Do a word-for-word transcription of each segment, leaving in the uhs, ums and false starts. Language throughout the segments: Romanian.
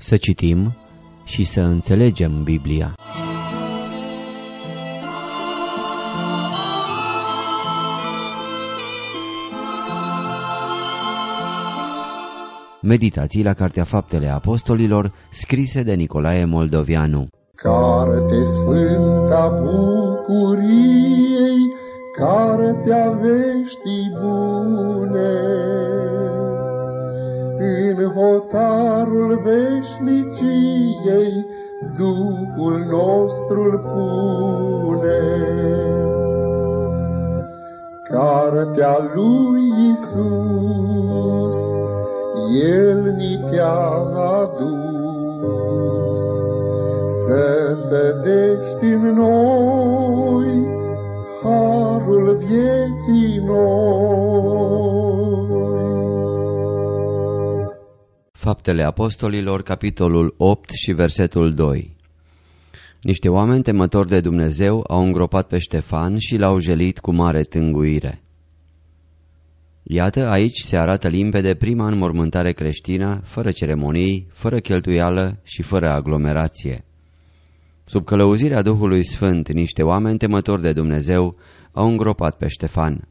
Să citim și să înțelegem Biblia. Meditații la Cartea Faptele Apostolilor, scrise de Nicolae Moldovianu. Carte sfânta bucuriei, cartea veștii bune, în hotarul veșniciei Duhul nostru-l pune. Cartea lui Iisus, El ni te-a adus, să sădești în noi harul vieții noi. Faptele Apostolilor, capitolul opt și versetul doi. Niște oameni temători de Dumnezeu au îngropat pe Ștefan și l-au jelit cu mare tânguire. Iată, aici se arată limpede prima înmormântare creștină, fără ceremonii, fără cheltuială și fără aglomerație. Sub călăuzirea Duhului Sfânt, niște oameni temători de Dumnezeu au îngropat pe Ștefan.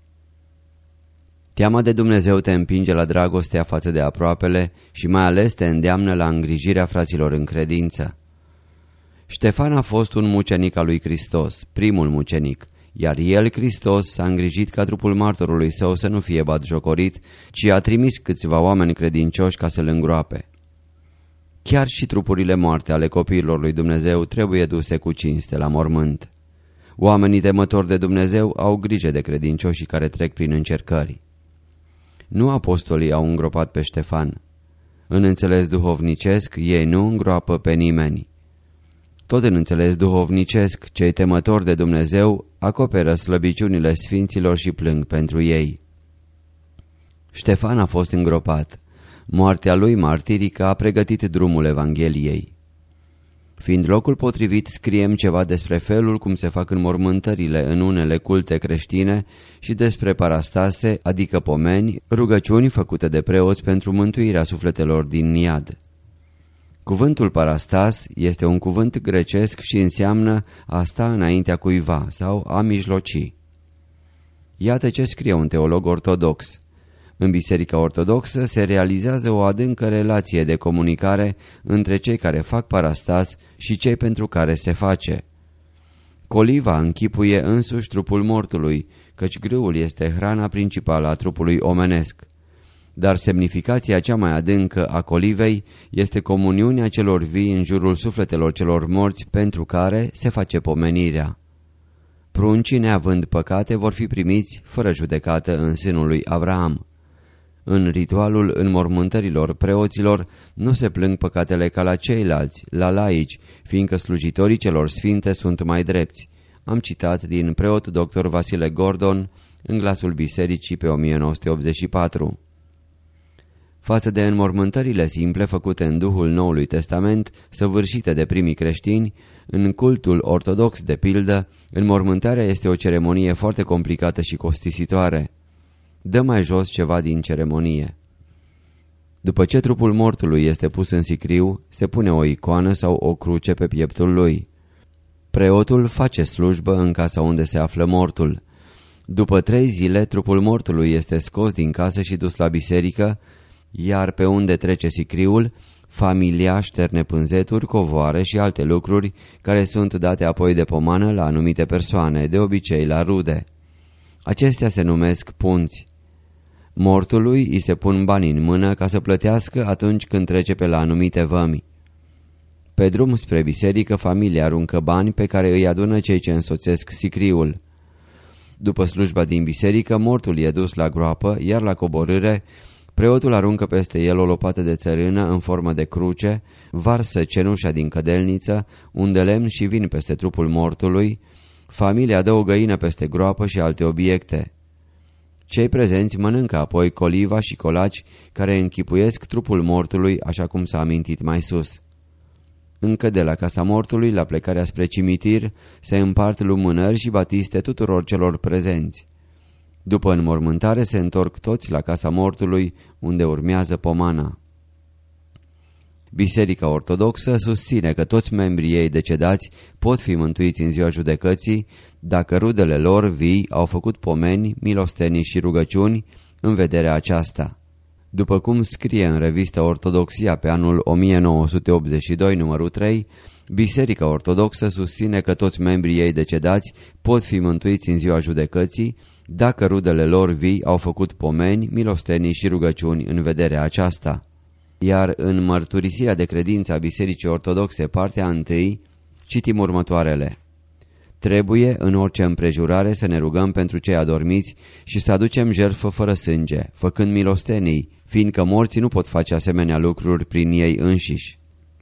Teama de Dumnezeu te împinge la dragostea față de aproapele și mai ales te îndeamnă la îngrijirea fraților în credință. Ștefan a fost un mucenic al lui Hristos, primul mucenic, iar el, Hristos, s-a îngrijit ca trupul martorului său să nu fie batjocorit, ci a trimis câțiva oameni credincioși ca să-l îngroape. Chiar și trupurile moarte ale copiilor lui Dumnezeu trebuie duse cu cinste la mormânt. Oamenii temători de Dumnezeu au grijă de credincioșii care trec prin încercări. Nu apostolii au îngropat pe Ștefan. În înțeles duhovnicesc, ei nu îngroapă pe nimeni. Tot în înțeles duhovnicesc, cei temători de Dumnezeu acoperă slăbiciunile sfinților și plâng pentru ei. Ștefan a fost îngropat. Moartea lui martirică a pregătit drumul Evangheliei. Fiind locul potrivit, scriem ceva despre felul cum se fac înmormântările în unele culte creștine și despre parastase, adică pomeni, rugăciuni făcute de preoți pentru mântuirea sufletelor din iad. Cuvântul parastas este un cuvânt grecesc și înseamnă a sta înaintea cuiva sau a mijloci. Iată ce scrie un teolog ortodox. În Biserica Ortodoxă se realizează o adâncă relație de comunicare între cei care fac parastas și cei pentru care se face. Coliva închipuie însuși trupul mortului, căci grâul este hrana principală a trupului omenesc. Dar semnificația cea mai adâncă a colivei este comuniunea celor vii în jurul sufletelor celor morți pentru care se face pomenirea. Pruncii, neavând păcate, vor fi primiți fără judecată în sânul lui Avraam. În ritualul înmormântărilor preoților nu se plâng păcatele ca la ceilalți, la laici, fiindcă slujitorii celor sfinte sunt mai drepți. Am citat din preot doctor Vasile Gordon în Glasul Bisericii pe o mie nouă sute optzeci și patru. Față de înmormântările simple făcute în Duhul Noului Testament, săvârșite de primii creștini, în cultul ortodox de pildă, înmormântarea este o ceremonie foarte complicată și costisitoare. Dă mai jos ceva din ceremonie. După ce trupul mortului este pus în sicriu, se pune o icoană sau o cruce pe pieptul lui. Preotul face slujbă în casa unde se află mortul. După trei zile, trupul mortului este scos din casă și dus la biserică, iar pe unde trece sicriul, familia șterne pânzeturi, covoare și alte lucruri care sunt date apoi de pomană la anumite persoane, de obicei la rude. Acestea se numesc punți. Mortului îi se pun bani în mână ca să plătească atunci când trece pe la anumite vămi. Pe drum spre biserică, familia aruncă bani pe care îi adună cei ce însoțesc sicriul. După slujba din biserică, mortul e dus la groapă, iar la coborâre, preotul aruncă peste el o lopată de țărână în formă de cruce, varsă cenușa din cădelniță, un de lemn și vin peste trupul mortului, familia dă o găină peste groapă și alte obiecte. Cei prezenți mănâncă apoi coliva și colaci care închipuiesc trupul mortului, așa cum s-a amintit mai sus. Încă de la casa mortului, la plecarea spre cimitir, se împart lumânări și batiste tuturor celor prezenți. După înmormântare se întorc toți la casa mortului, unde urmează pomana. Biserica Ortodoxă susține că toți membrii ei decedați pot fi mântuiți în ziua judecății dacă rudele lor vii au făcut pomeni, milostenii și rugăciuni în vederea aceasta. După cum scrie în revista Ortodoxia pe anul o mie nouă sute optzeci și doi, numărul trei, Biserica Ortodoxă susține că toți membrii ei decedați pot fi mântuiți în ziua judecății dacă rudele lor vii au făcut pomeni, milostenii și rugăciuni în vederea aceasta. Iar în mărturisirea de credință a Bisericii Ortodoxe, partea întâi, citim următoarele. Trebuie în orice împrejurare să ne rugăm pentru cei adormiți și să aducem jertfă fără sânge, făcând milostenii, fiindcă morții nu pot face asemenea lucruri prin ei înșiși.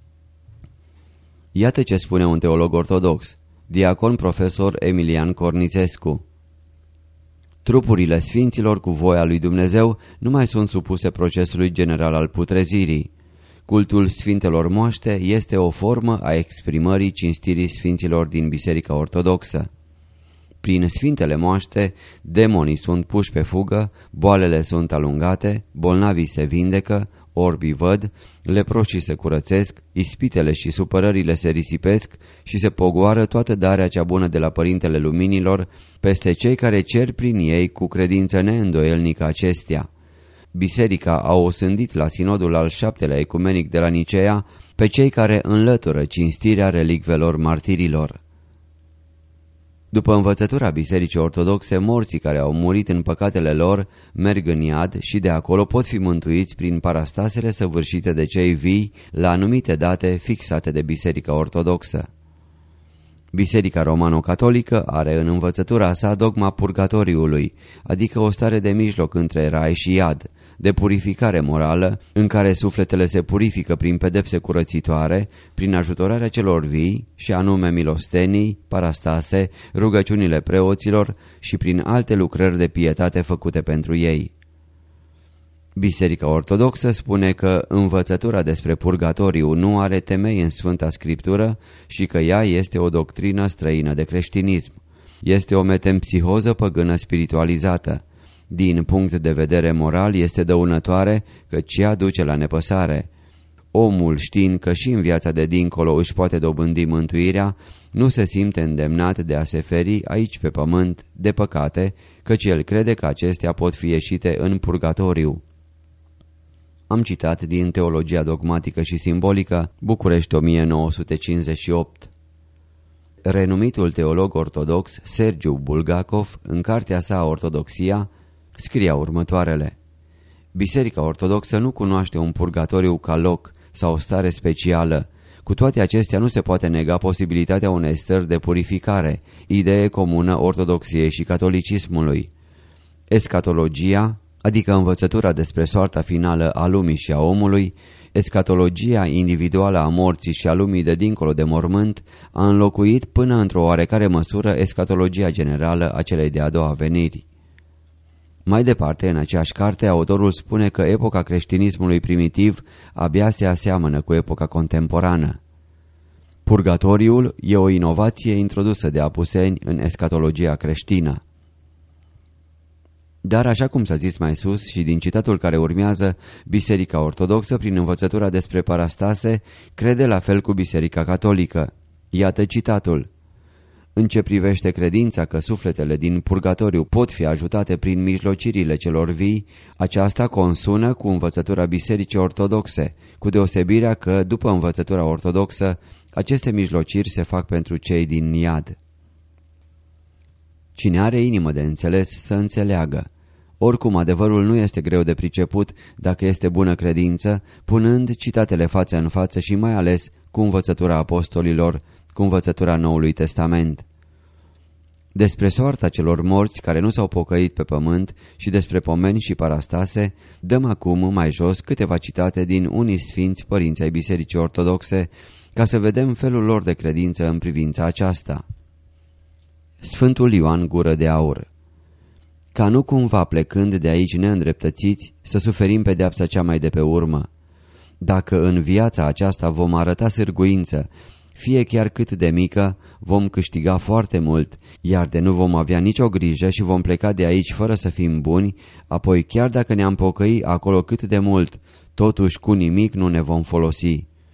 Iată ce spune un teolog ortodox, diacon profesor Emilian Cornițescu. Trupurile sfinților cu voia lui Dumnezeu nu mai sunt supuse procesului general al putrezirii. Cultul sfintelor moaște este o formă a exprimării cinstirii sfinților din Biserica Ortodoxă. Prin sfintele moaște, demonii sunt puși pe fugă, boalele sunt alungate, bolnavii se vindecă, orbii văd, leproșii se curățesc, ispitele și supărările se risipesc și se pogoară toată darea cea bună de la Părintele Luminilor peste cei care cer prin ei cu credință neîndoielnică acestea. Biserica a osândit la sinodul al șaptelea ecumenic de la Nicea pe cei care înlătură cinstirea relicvelor martirilor. După învățătura Bisericii Ortodoxe, morții care au murit în păcatele lor merg în iad și de acolo pot fi mântuiți prin parastasele săvârșite de cei vii la anumite date fixate de Biserica Ortodoxă. Biserica Romano-Catolică are în învățătura sa dogma purgatoriului, adică o stare de mijloc între rai și iad, de purificare morală, în care sufletele se purifică prin pedepse curățitoare, prin ajutorarea celor vii, și anume milostenii, parastase, rugăciunile preoților și prin alte lucrări de pietate făcute pentru ei. Biserica Ortodoxă spune că învățătura despre purgatoriu nu are temei în Sfânta Scriptură și că ea este o doctrină străină de creștinism. Este o metempsihoză păgână spiritualizată. Din punct de vedere moral este dăunătoare, căci ea duce la nepăsare. Omul, știind că și în viața de dincolo își poate dobândi mântuirea, nu se simte îndemnat de a se feri aici pe pământ de păcate, căci el crede că acestea pot fi ieșite în purgatoriu. Am citat din Teologia dogmatică și simbolică, București o mie nouă sute cincizeci și opt. Renumitul teolog ortodox Sergiu Bulgakov, în cartea sa Ortodoxia, scria următoarele. Biserica Ortodoxă nu cunoaște un purgatoriu ca loc sau o stare specială. Cu toate acestea nu se poate nega posibilitatea unei stări de purificare, idee comună ortodoxiei și catolicismului. Escatologia, adică învățătura despre soarta finală a lumii și a omului, escatologia individuală a morții și a lumii de dincolo de mormânt, a înlocuit până într-o oarecare măsură escatologia generală a celei de-a doua veniri. Mai departe, în aceeași carte, autorul spune că epoca creștinismului primitiv abia se aseamănă cu epoca contemporană. Purgatoriul e o inovație introdusă de apuseni în escatologia creștină. Dar, așa cum s-a zis mai sus și din citatul care urmează, Biserica Ortodoxă, prin învățătura despre parastase, crede la fel cu Biserica Catolică. Iată citatul. În ce privește credința că sufletele din purgatoriu pot fi ajutate prin mijlocirile celor vii, aceasta consună cu învățătura Bisericii Ortodoxe, cu deosebirea că, după învățătura ortodoxă, aceste mijlociri se fac pentru cei din iad. Cine are inimă de înțeles să înțeleagă. Oricum, adevărul nu este greu de priceput dacă este bună credință, punând citatele față în față și mai ales cu învățătura apostolilor, cu învățătura Noului Testament. Despre soarta celor morți care nu s-au pocăit pe pământ și despre pomeni și parastase, dăm acum mai jos câteva citate din unii sfinți părinți ai Bisericii Ortodoxe, ca să vedem felul lor de credință în privința aceasta. Sfântul Ioan Gură de Aur. Ca nu cumva plecând de aici neîndreptățiți să suferim pedeapsa cea mai de pe urmă. Dacă în viața aceasta vom arăta sârguință, fie chiar cât de mică, vom câștiga foarte mult, iar de nu vom avea nicio grijă și vom pleca de aici fără să fim buni, apoi chiar dacă ne-am pocăi acolo cât de mult, totuși cu nimic nu ne vom folosi.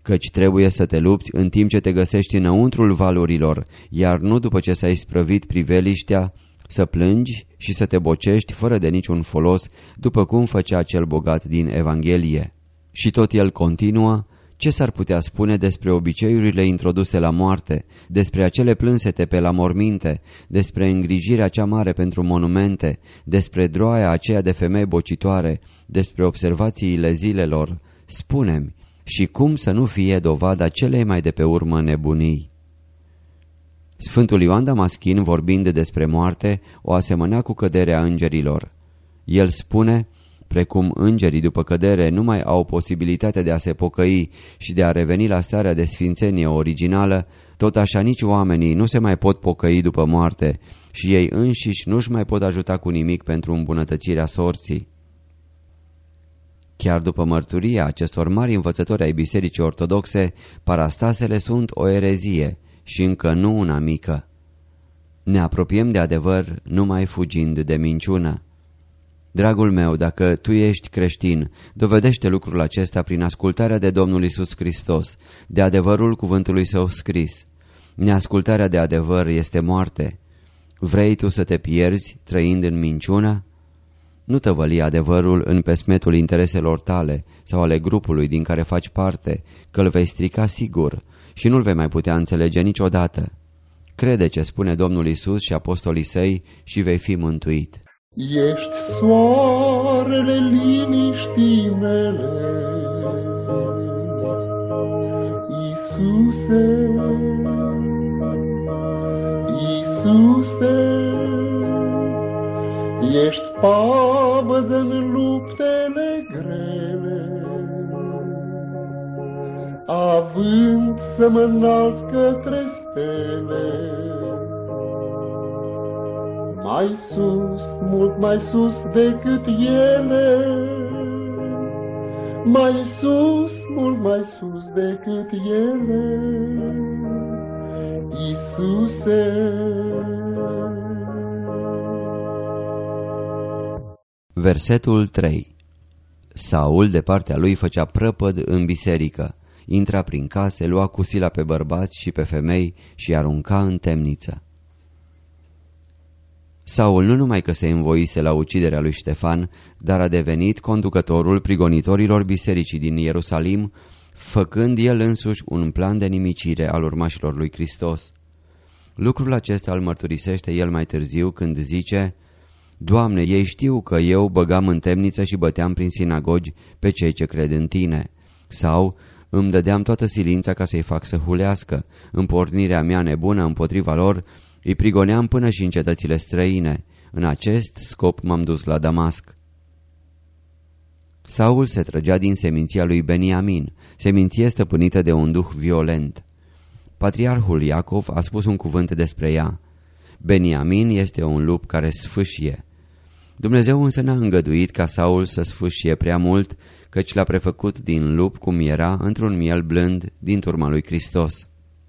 căci trebuie să te lupți în timp ce te găsești înăuntrul valurilor, iar nu după ce s-ai sprăvit priveliștea, să plângi și să te bocești fără de niciun folos, după cum făcea cel bogat din Evanghelie. Și tot el continuă: ce s-ar putea spune despre obiceiurile introduse la moarte, despre acele plânsete pe la morminte, despre îngrijirea cea mare pentru monumente, despre droaia aceea de femei bocitoare, despre observațiile zilelor? Spune-mi, și cum să nu fie dovada celei mai de pe urmă nebunii? Sfântul Ioan Damaschin, vorbind despre moarte, o asemănea cu căderea îngerilor. El spune: precum îngerii după cădere nu mai au posibilitatea de a se pocăi și de a reveni la starea de sfințenie originală, tot așa nici oamenii nu se mai pot pocăi după moarte și ei înșiși nu-și mai pot ajuta cu nimic pentru îmbunătățirea sorții. Chiar după mărturia acestor mari învățători ai Bisericii Ortodoxe, parastasele sunt o erezie și încă nu una mică. Ne apropiem de adevăr numai fugind de minciună. Dragul meu, dacă tu ești creștin, dovedește lucrul acesta prin ascultarea de Domnul Iisus Hristos, de adevărul cuvântului său scris. Neascultarea de adevăr este moarte. Vrei tu să te pierzi trăind în minciună? Nu tăvăli adevărul în pesmetul intereselor tale sau ale grupului din care faci parte, că îl vei strica sigur și nu-l vei mai putea înțelege niciodată. Crede ce spune Domnul Iisus și apostolii săi și vei fi mântuit. Ești soarele liniștii mele, Iisuse, Iisuse, ești pavăză în luptele grele, având să mă înalți către stele. Mai sus, mult mai sus decât ele, mai sus, mult mai sus decât ele, Iisuse. Versetul trei. Saul de partea lui făcea prăpăd în biserică, intra prin case, lua cu sila pe bărbați și pe femei și arunca în temniță. Saul nu numai că se învoise la uciderea lui Ștefan, dar a devenit conducătorul prigonitorilor bisericii din Ierusalim, făcând el însuși un plan de nimicire al urmașilor lui Hristos. Lucrul acesta îl mărturisește el mai târziu când zice: Doamne, ei știu că eu băgam în temniță și băteam prin sinagogi pe cei ce cred în Tine. Sau îmi dădeam toată silința ca să-i fac să hulească. În pornirea mea nebună împotriva lor, îi prigoneam până și în cetățile străine. În acest scop m-am dus la Damasc. Saul se trăgea din seminția lui Beniamin, seminție stăpânită de un duh violent. Patriarhul Iacov a spus un cuvânt despre ea: Beniamin este un lup care sfâșie. Dumnezeu însă n-a îngăduit ca Saul să sfâșie prea mult, căci l-a prefăcut din lup cum era, într-un miel blând din turma lui Hristos.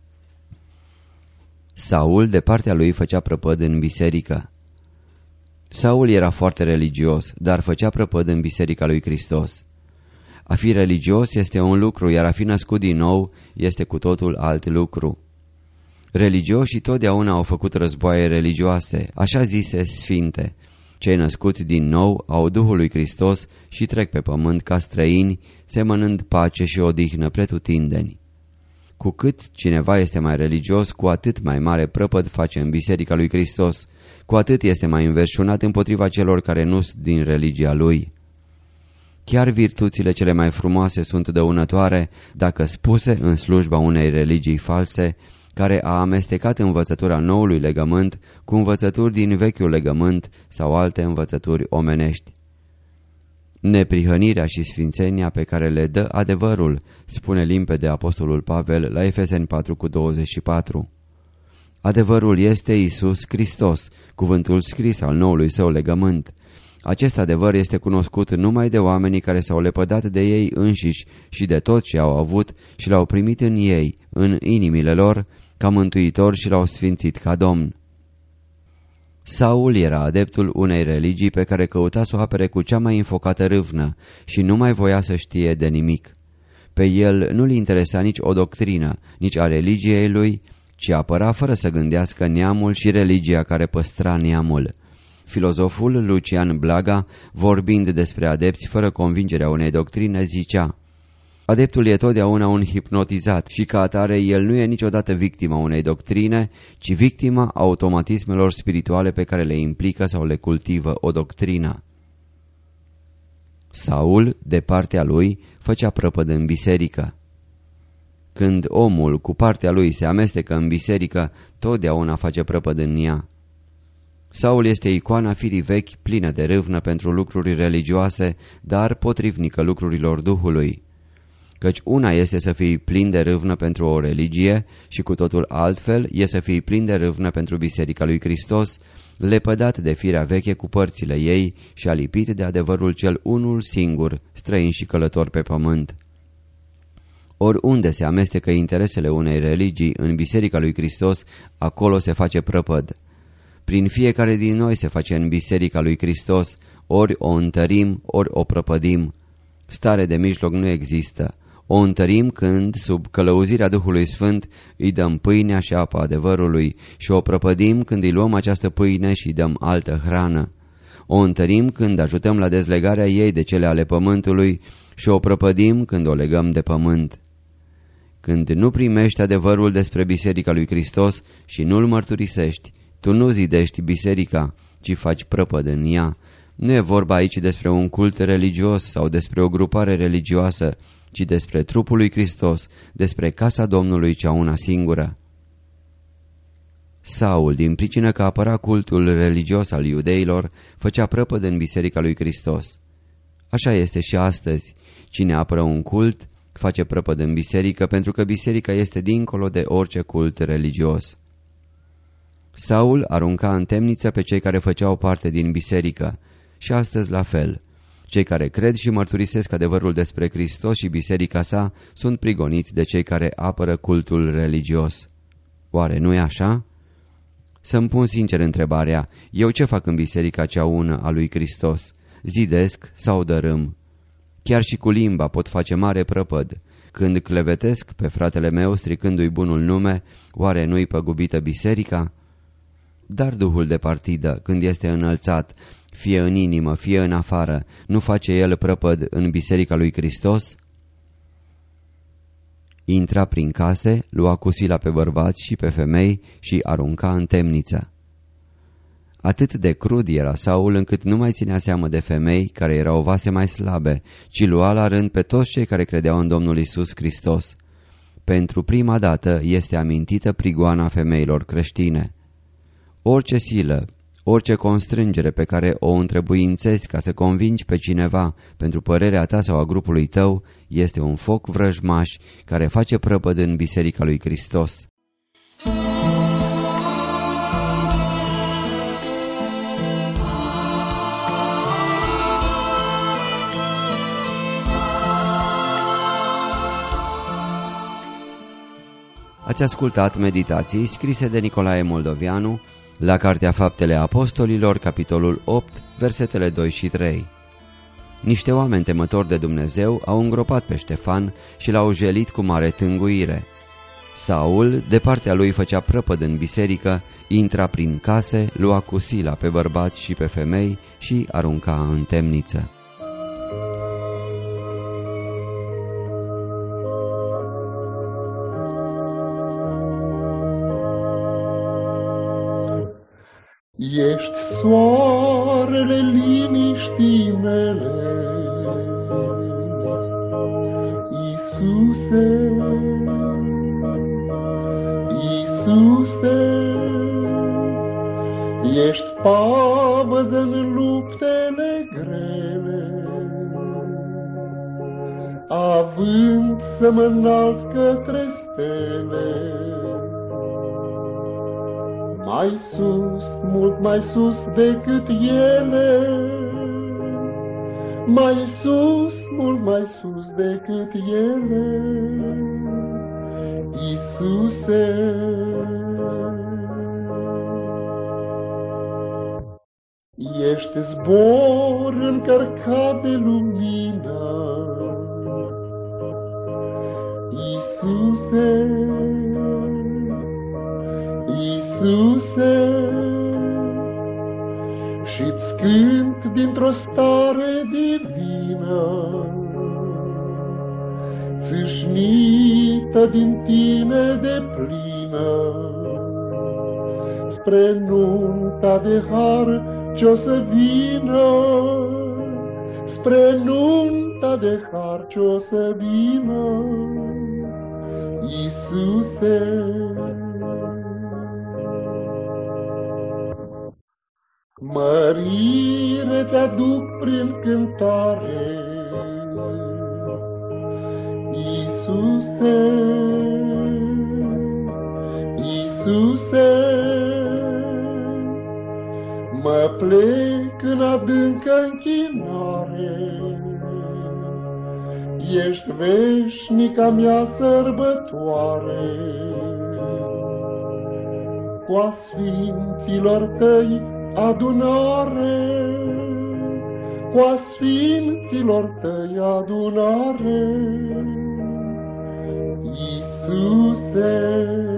Saul de partea lui făcea prăpăd în biserică. Saul era foarte religios, dar făcea prăpăd în biserica lui Hristos. A fi religios este un lucru, iar a fi născut din nou este cu totul alt lucru. Religioșii totdeauna au făcut războaie religioase, așa zise sfinte. Cei născuți din nou au Duhul lui Hristos și trec pe pământ ca străini, semănând pace și odihnă pretutindeni. Cu cât cineva este mai religios, cu atât mai mare prăpăd face în biserica lui Hristos, cu atât este mai înverșunat împotriva celor care nu sunt din religia lui. Chiar virtuțile cele mai frumoase sunt dăunătoare dacă spuse în slujba unei religii false, care a amestecat învățătura noului legământ cu învățături din vechiul legământ sau alte învățături omenești. Neprihănirea și sfințenia pe care le dă adevărul, spune limpede apostolul Pavel la Efeseni patru cu douăzeci și patru. Adevărul este Iisus Hristos, cuvântul scris al noului său legământ. Acest adevăr este cunoscut numai de oamenii care s-au lepădat de ei înșiși și de tot ce au avut și l-au primit în ei, în inimile lor, ca mântuitor și l-au sfințit ca Domn. Saul era adeptul unei religii pe care căuta să o apere cu cea mai înfocată râvnă și nu mai voia să știe de nimic. Pe el nu-l interesa nici o doctrină, nici a religiei lui, ci apăra fără să gândească neamul și religia care păstra neamul. Filozoful Lucian Blaga, vorbind despre adepți fără convingerea unei doctrine, zicea: adeptul e totdeauna un hipnotizat și ca atare el nu e niciodată victima unei doctrine, ci victima automatismelor spirituale pe care le implică sau le cultivă o doctrină. Saul, de partea lui, făcea prăpăd în biserică. Când omul cu partea lui se amestecă în biserică, totdeauna face prăpăd în ea. Saul este icoana firii vechi, plină de râvnă pentru lucruri religioase, dar potrivnică lucrurilor Duhului. Căci una este să fii plin de râvnă pentru o religie și cu totul altfel e să fii plin de râvnă pentru Biserica lui Hristos, lepădat de firea veche cu părțile ei și alipit de adevărul cel unul singur, străin și călător pe pământ. Oriunde se amestecă interesele unei religii în Biserica lui Hristos, acolo se face prăpăd. Prin fiecare din noi se face în Biserica lui Hristos, ori o întărim, ori o prăpădim. Stare de mijloc nu există. O întărim când, sub călăuzirea Duhului Sfânt, îi dăm pâinea și apa adevărului și o prăpădim când îi luăm această pâine și îi dăm altă hrană. O întărim când ajutăm la dezlegarea ei de cele ale pământului și o prăpădim când o legăm de pământ. Când nu primești adevărul despre Biserica lui Hristos și nu-l mărturisești, tu nu zidești biserica, ci faci prăpăd în ea. Nu e vorba aici despre un cult religios sau despre o grupare religioasă, ci despre trupul lui Hristos, despre casa Domnului cea una singură. Saul, din pricină că apăra cultul religios al iudeilor, făcea prăpăd în Biserica lui Hristos. Așa este și astăzi. Cine apără un cult, face prăpăd în biserică, pentru că biserica este dincolo de orice cult religios. Saul arunca în temniță pe cei care făceau parte din biserică și astăzi la fel. Cei care cred și mărturisesc adevărul despre Hristos și biserica sa sunt prigoniți de cei care apără cultul religios. Oare nu e așa? Să-mi pun sincer întrebarea, eu ce fac în biserica cea ună a lui Hristos? Zidesc sau dărâm? Chiar și cu limba pot face mare prăpăd. Când clevetesc pe fratele meu stricându-i bunul nume, oare nu-i păgubită biserica? Dar Duhul de partidă, când este înălțat, fie în inimă, fie în afară, nu face el prăpăd în Biserica lui Hristos? Intra prin case, lua cu sila pe bărbați și pe femei și arunca în temniță. Atât de crud era Saul încât nu mai ținea seamă de femei care erau vase mai slabe, ci lua la rând pe toți cei care credeau în Domnul Isus Hristos. Pentru prima dată este amintită prigoana femeilor creștine. Orice silă, orice constrângere pe care o întrebuințezi ca să convingi pe cineva pentru părerea ta sau a grupului tău este un foc vrăjmaș care face prăpăd în Biserica lui Hristos. Ați ascultat meditații scrise de Nicolae Moldovianu la Cartea Faptele Apostolilor, capitolul opt, versetele doi și trei. Niște oameni temători de Dumnezeu au îngropat pe Ștefan și l-au jelit cu mare tânguire. Saul, de partea lui, făcea prăpăd în biserică, intra prin case, lua cu sila pe bărbați și pe femei și arunca în temniță. Ești soarele liniștii mele, Iisuse, Iisuse, ești pavăză în luptele grele, având să mă înalți către stele. Mai sus, mult mai sus decât ele, mai sus, mult mai sus decât ele, Iisuse. Ești zbor încărcat de lumină, Iisuse, Iisuse, și-ți cânt dintr-o stare divină, țâșnită din tine de plină, spre nunta de har ce-o să vină, spre nunta de har ce-o să vină, Iisuse. Mărire ți-aduc prin cântare, Iisuse, Iisuse, mă plec în adâncă închinare, ești veșnica mea sărbătoare. Cu-a sfinților tăi adunare, cu-a sfinților tăi adunare, Iisuse.